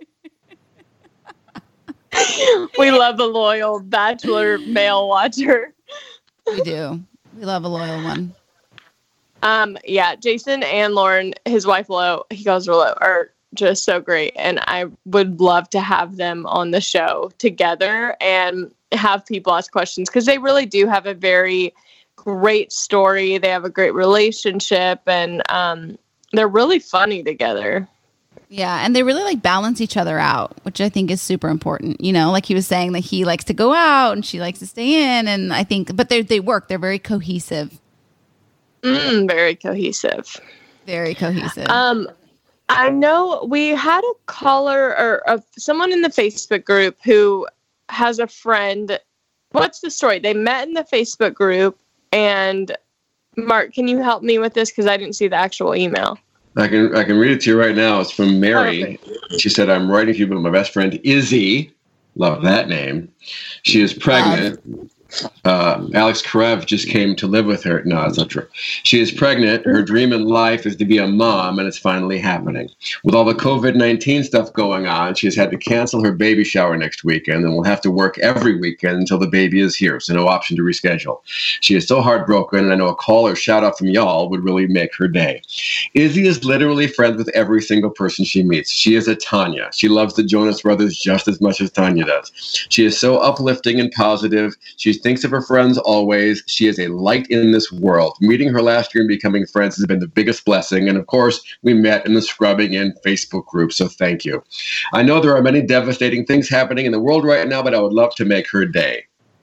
We love a loyal Bachelor male watcher. We do. We love a loyal one. Um, yeah, Jason and Lauren, his wife Lo, he calls her Lo, are just so great, and I would love to have them on the show together and have people ask questions, because they really do have a very great story. They have a great relationship, and um, they're really funny together. Yeah, and they really like balance each other out, which I think is super important. You know, like he was saying that he likes to go out and she likes to stay in, and I think, but they they work. They're very cohesive. Mm, very cohesive. Very cohesive. Um, I know we had a caller or a, someone in the Facebook group who has a friend. What's the story? They met in the Facebook group, and Mark, can you help me with this? Because I didn't see the actual email. I can I can read it to you right now. It's from Mary. Perfect. She said, "I'm writing to you about my best friend Izzy. Love that name. She is pregnant. Uh, Alex Karev just came to live with her. No, that's not true. She is pregnant. Her dream in life is to be a mom, and it's finally happening. With all the covid nineteen stuff going on, she's had to cancel her baby shower next weekend and will have to work every weekend until the baby is here, so no option to reschedule. She is so heartbroken, and I know a call or shout out from y'all would really make her day. Izzy is literally friends with every single person she meets. She is a Tanya. She loves the Jonas Brothers just as much as Tanya does. She is so uplifting and positive. She thinks of her friends always. She is a light in this world. Meeting her last year and becoming friends has been the biggest blessing. And of course, we met in the Scrubbing In Facebook group, so thank you. I know there are many devastating things happening in the world right now, but I would love to make her day.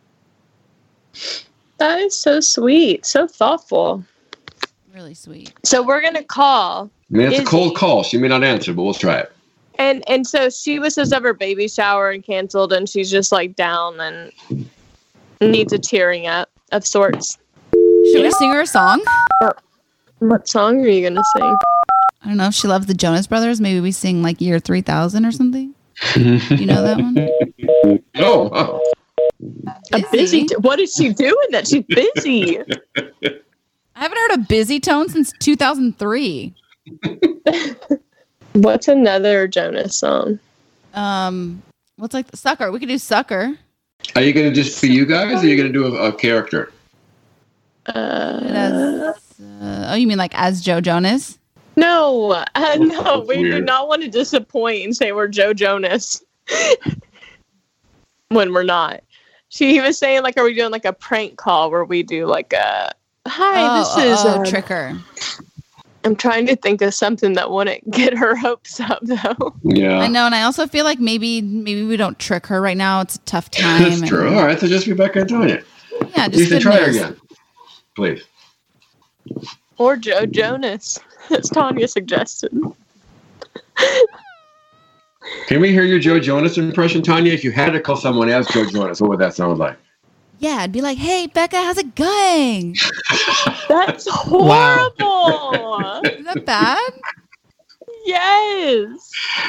That is so sweet, so thoughtful. Really sweet. So we're gonna call. I mean, it's Izzy. a cold call. She may not answer, but we'll try it. And and so she was supposed to have her baby shower and canceled, and she's just like down and needs a cheering up of sorts. Should we sing her a song? What song are you gonna sing? I don't know. If she loves the Jonas Brothers, maybe we sing like Year three thousand or something. You know that one? Oh, oh. A busy. T- what is she doing that she's busy? I haven't heard a busy tone since two thousand three. What's another Jonas song? Um, what's like the Sucker? We could do Sucker. Are you going to just be you guys, or are you going to do a, a character? Uh, As, uh, oh, you mean like as Joe Jonas? no, uh, no, we weird. do not want to disappoint and say we're Joe Jonas when we're not. She was saying like, are we doing like a prank call where we do like a hi? Oh, this is oh, oh, um, Tricker. I'm trying to think of something that wouldn't get her hopes up, though. Yeah. I know, and I also feel like maybe maybe we don't trick her right now. It's a tough time. That's and- true. All right, so just Rebecca and Tanya. Yeah, You just should good try her news. again. Please. Or Joe Jonas, as Tanya suggested. Can we hear your Joe Jonas impression, Tanya? If you had to call someone as Joe Jonas, what would that sound like? Yeah, I'd be like, hey, Becca, how's it going? That's horrible. Is that bad? Yes.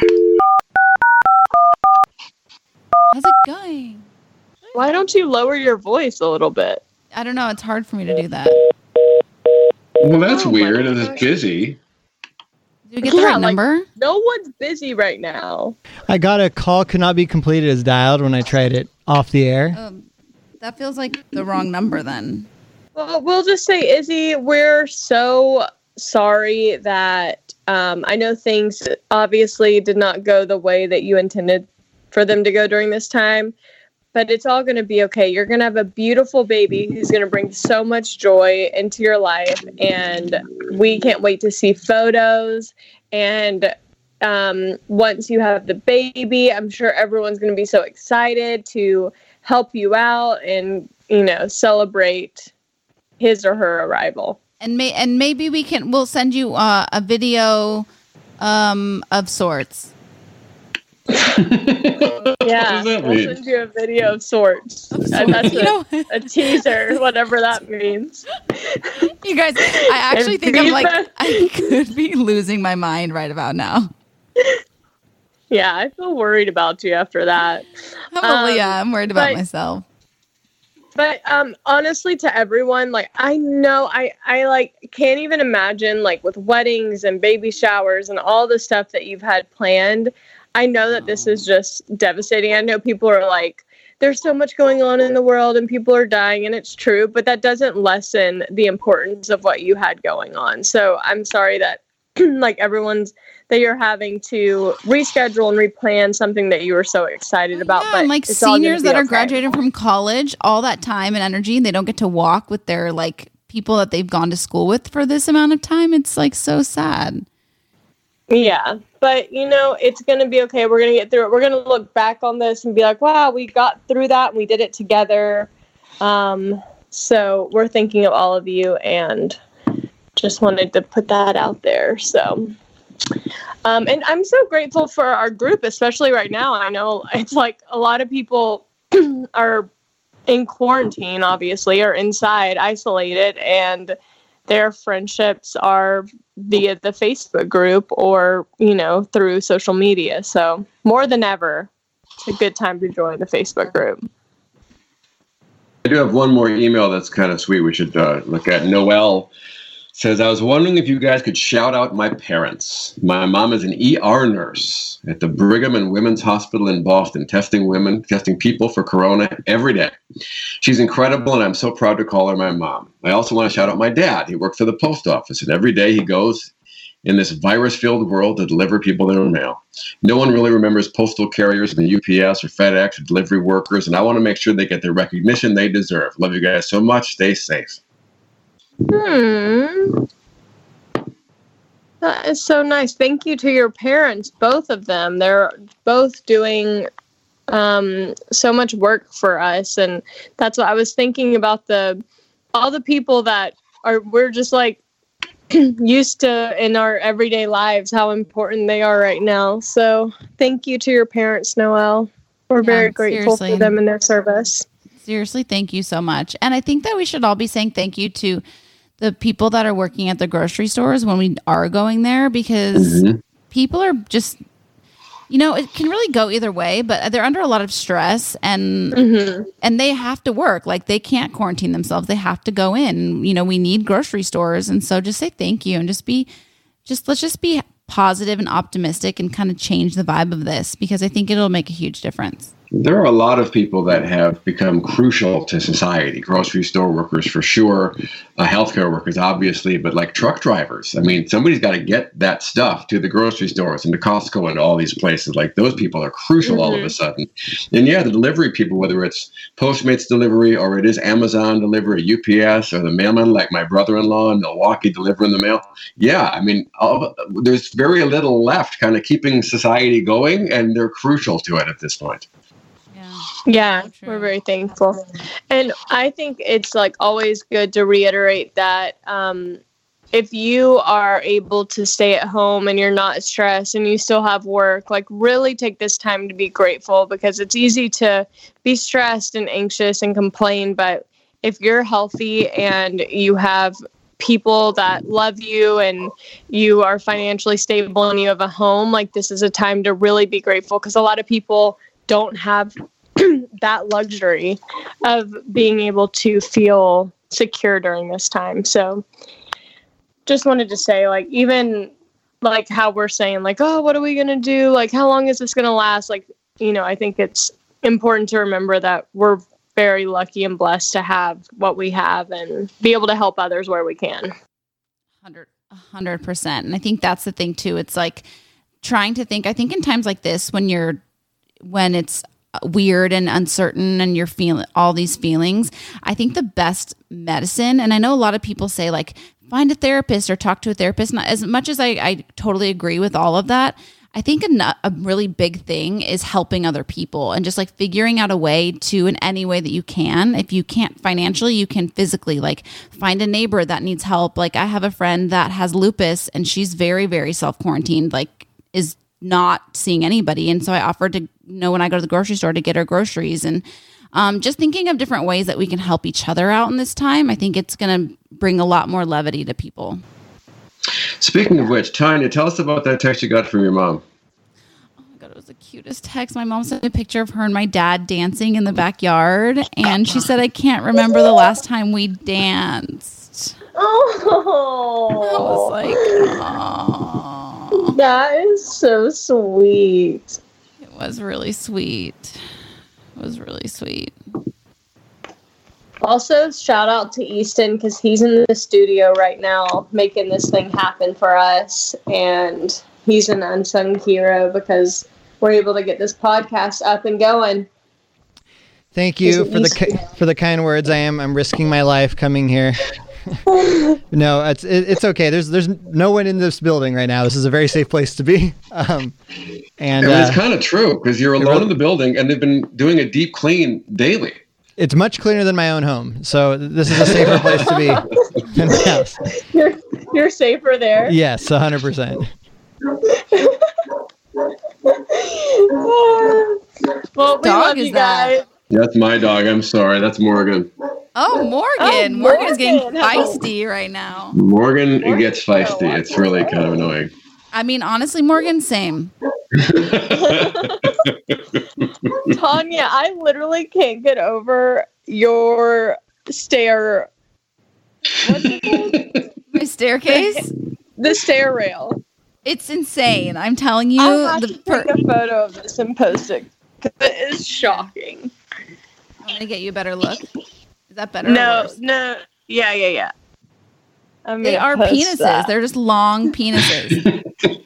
How's it going? Why don't you lower your voice a little bit? I don't know. It's hard for me to do that. Well, that's Oh, weird. my And it's gosh. busy. Did we get the Yeah, right like- number? No one's busy right now. I got a call could not be completed as dialed when I tried it off the air. Um, that feels like the wrong number then. Well, we'll just say, Izzy, we're so sorry that um, I know things obviously did not go the way that you intended for them to go during this time, but it's all going to be okay. You're going to have a beautiful baby who's going to bring so much joy into your life, and we can't wait to see photos. And um, once you have the baby, I'm sure everyone's going to be so excited to help you out and, you know, celebrate his or her arrival. And may and maybe we can we'll send you uh, a video um, of sorts. Yeah, does that we'll mean? send you a video of sorts. And that's You a, know, a teaser, whatever that means. you guys, I actually And think I'm like Viva. I could be losing my mind right about now. Yeah, I feel worried about you after that. Probably, Um, yeah. I'm worried about but- myself. But um, honestly, to everyone, like I know, I I like can't even imagine like with weddings and baby showers and all the stuff that you've had planned. I know that this is just devastating. I know people are like, there's so much going on in the world and people are dying, and it's true. But that doesn't lessen the importance of what you had going on. So I'm sorry that like everyone's that you're having to reschedule and replan something that you were so excited about. Yeah, but and like it's all gonna seniors be that are okay. graduating from college, all that time and energy, and they don't get to walk with their like people that they've gone to school with for this amount of time. It's like so sad. Yeah, but you know, it's going to be okay. We're going to get through it. We're going to look back on this and be like, wow, we got through that and we did it together. Um, so we're thinking of all of you and just wanted to put that out there. So, um, and I'm so grateful for our group, especially right now. I know it's like a lot of people are in quarantine, obviously, or inside, isolated, and their friendships are via the Facebook group or, you know, through social media. So more than ever, a good time to join the Facebook group. I do have one more email that's kind of sweet we should uh, look at. Noelle says, I was wondering if you guys could shout out my parents. My mom is an E R nurse at the Brigham and Women's Hospital in Boston, testing women, testing people for corona every day. She's incredible, and I'm so proud to call her my mom. I also want to shout out my dad. He works for the post office, and every day he goes in this virus-filled world to deliver people their mail. No one really remembers postal carriers than U P S or FedEx or delivery workers, and I want to make sure they get the recognition they deserve. Love you guys so much. Stay safe. Hmm. That is so nice. Thank you to your parents, both of them. They're both doing um, so much work for us, and that's what I was thinking about. The all the people that are we're just like used to in our everyday lives, how important they are right now. So thank you to your parents, Noelle. We're yeah, very grateful seriously. for them and their service. Seriously, thank you so much. And I think that we should all be saying thank you to the people that are working at the grocery stores when we are going there, because mm-hmm. people are just, you know, it can really go either way, but they're under a lot of stress and mm-hmm. and they have to work. Like, they can't quarantine themselves. They have to go in. You know, we need grocery stores. And so just say thank you and just be, just let's just be positive and optimistic and kind of change the vibe of this, because I think it'll make a huge difference. There are a lot of people that have become crucial to society. Grocery store workers, for sure. Uh, healthcare workers, obviously. But like truck drivers. I mean, somebody's got to get that stuff to the grocery stores and to Costco and all these places. Like, those people are crucial mm-hmm. all of a sudden. And yeah, the delivery people, whether it's Postmates delivery or it is Amazon delivery, U P S, or the mailman like my brother-in-law in Milwaukee delivering the mail. Yeah, I mean, all, there's very little left kind of keeping society going, and they're crucial to it at this point. Yeah, we're very thankful. And I think it's like always good to reiterate that um, if you are able to stay at home and you're not stressed and you still have work, like, really take this time to be grateful, because it's easy to be stressed and anxious and complain. But if you're healthy and you have people that love you and you are financially stable and you have a home, like, this is a time to really be grateful, because a lot of people don't have that luxury of being able to feel secure during this time. So just wanted to say, like, even like how we're saying, like, oh, what are we going to do? Like, how long is this going to last? Like, you know, I think it's important to remember that we're very lucky and blessed to have what we have and be able to help others where we can. one hundred percent. And I think that's the thing too. It's like trying to think, I think in times like this, when you're, when it's weird and uncertain and you're feeling all these feelings, I think the best medicine, and I know a lot of people say, like, find a therapist or talk to a therapist. Not as much as I, I totally agree with all of that. I think a, a really big thing is helping other people and just like figuring out a way to, in any way that you can. If you can't financially, you can physically, like, find a neighbor that needs help. Like, I have a friend that has lupus and she's very, very self-quarantined, like, is not seeing anybody. And so I offered to, you know, when I go to the grocery store, to get her groceries, and um, just thinking of different ways that we can help each other out in this time. I think it's going to bring a lot more levity to people. Speaking of which, Tanya, tell us about that text you got from your mom. Oh my God, it was the cutest text. My mom sent a picture of her and my dad dancing in the backyard. And she said, I can't remember the last time we danced. Oh, I was like, oh. That is so sweet. It was really sweet. It was really sweet. Also, shout out to Easton, because he's in the studio right now making this thing happen for us. And he's an unsung hero because we're able to get this podcast up and going. Thank you for the ki- for the kind words. I am I'm risking my life coming here. No, it's it, it's okay. There's there's no one in this building right now. This is a very safe place to be. Um, and it was uh, kind of true, because you're alone really, in the building, and they've been doing a deep clean daily. It's much cleaner than my own home, so this is a safer place to be than my house. You're you're safer there. Yes, one hundred percent. Well, we dog love is you guys. that? That's my dog. I'm sorry. That's Morgan. Oh, Morgan. Oh, Morgan's getting Morgan. feisty right now. Morgan, Morgan gets feisty. It's really kind of annoying. I mean, honestly, Morgan, same. Tanya, I literally can't get over your stair. What's it called? My staircase? The stair rail. It's insane. I'm telling you. I'll have the to per- take a photo of this and post it. 'Cause it is shocking. I'm going to get you a better look. Is that better? or No, worse? no. Yeah, yeah, yeah. I'm They gonna are post penises. that. They're just long penises.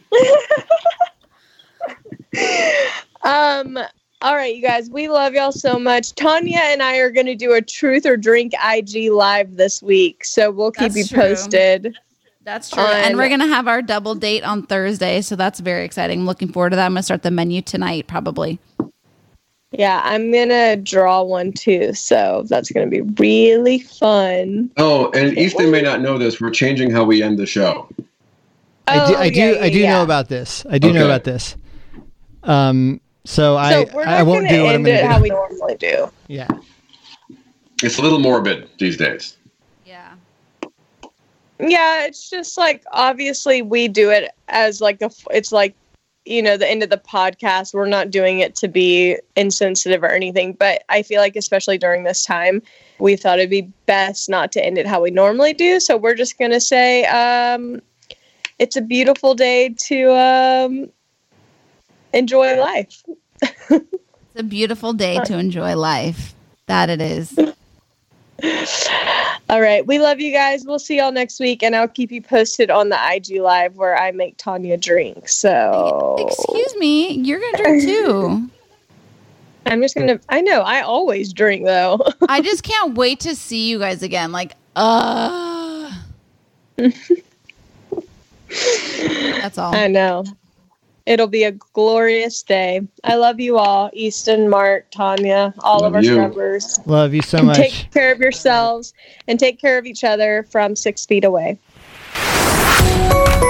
um. All right, you guys. We love y'all so much. Tanya and I are going to do a Truth or Drink I G live this week, so we'll keep That's you true. posted. That's true. On- And we're going to have our double date on Thursday, so that's very exciting. I'm looking forward to that. I'm going to start the menu tonight, probably. Yeah, I'm gonna draw one too, so that's gonna be really fun. Oh, and Ethan may not know this. We're changing how we end the show. I do. Oh, I do. yeah, yeah, I do yeah. know about this. I do know Okay. about this. Um. So, So I we're not I won't gonna do what I'm end going it to do. how we normally do. Yeah. It's a little morbid these days. Yeah. Yeah, it's just like obviously we do it as like a. It's like, you know, the end of the podcast. We're not doing it to be insensitive or anything, but I feel like especially during this time, we thought it'd be best not to end it how we normally do. So we're just gonna say, um, it's a beautiful day to um, enjoy life. It's a beautiful day to enjoy life. That it is. All right. We love you guys. We'll see y'all next week, and I'll keep you posted on the I G Live where I make Tanya drink. So Excuse me. You're going to drink too. I'm just going to, I know, I always drink though. I just can't wait to see you guys again. Like, uh. That's all. I know. It'll be a glorious day. I love you all. Easton, Mark, Tanya, all Love of our you. scrubbers. Love you so much. Take care of yourselves and take care of each other from six feet away.